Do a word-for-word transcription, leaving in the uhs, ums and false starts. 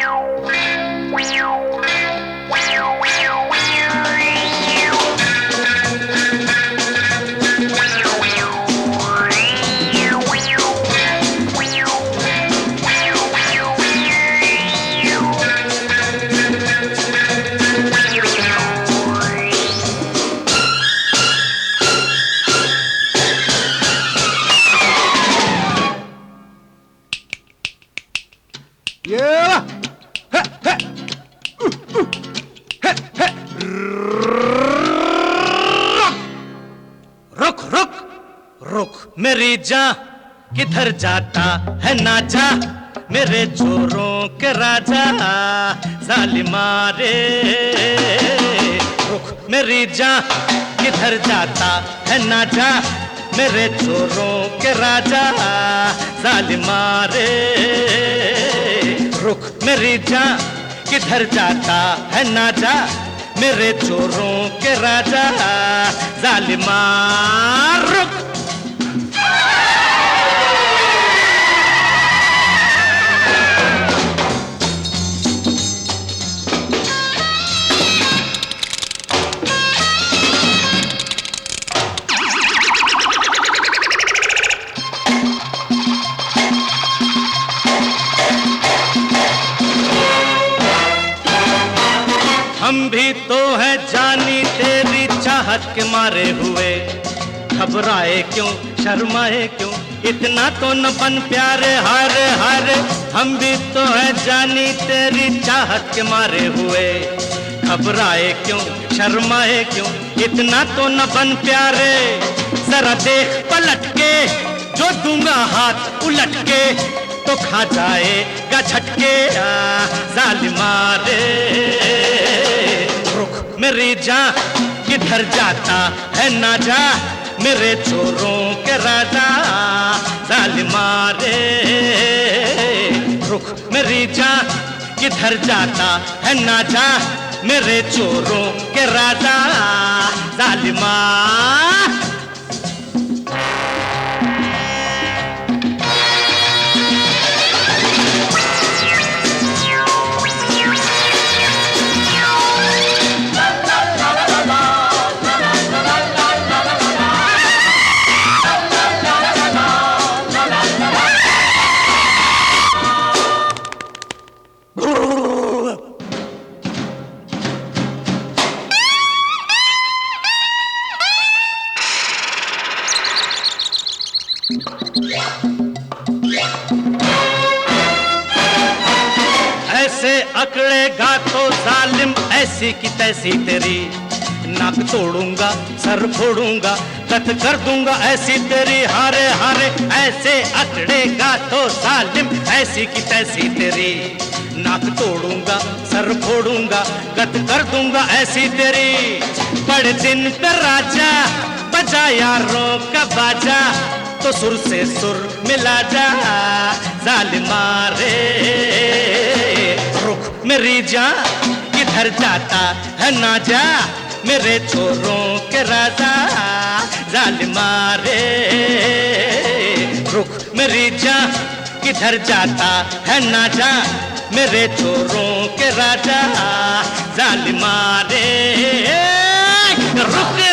रुक रुक रुक मेरी जान, किधर जाता है ना जा, मेरे चोरों के राजा जालिमा रे। रुक मेरी जान, किधर जाता है ना जा, मेरे चोरों के राजा जालिमा रे। रुक मेरी जान, किधर जाता है ना जा, मेरे चोरों के राजा जालिमा। रुक हम भी तो है जानी तेरी चाहत के मारे हुए, घबराए क्यों शर्माए क्यों, इतना तो न बन प्यारे हारे हारे। हम भी तो है जानी तेरी चाहत के मारे हुए, घबराए क्यों शर्माए क्यों, इतना तो न बन प्यारे। जरा देख पलट के, जो दूंगा हाथ उलट के, तो खा जाएगा झटके जालिमा रे। रुक मेरी जान, किधर जाता है ना जा, मेरे चोरों के राजा जालिमा रे। रुक मेरी जान, किधर जाता है ना जा, मेरे चोरों के राजा जालिमा। ऐसे अकड़ेगा तो जालिम ऐसी की तैसी तेरी, नाक तोड़ूंगा सर फोड़ूंगा कत कर दूंगा ऐसी तेरी हारे हारे। ऐसे अकड़ेगा तो जालिम ऐसी की तैसी तेरी, नाक तोड़ूंगा सर फोड़ूंगा कत कर दूंगा ऐसी तेरी। बड़े दिन पे राजा बजा यारों का बाजा, तो सुर से सुर मिला जा जालिमा रे। रुक मेरी जान, किधर जाता है ना जा, मेरे चोरों के राजा जालिमा रे। रुक मेरी जान, किधर जाता है ना जा, मेरे चोरों के राजा जालिमा रे। रुक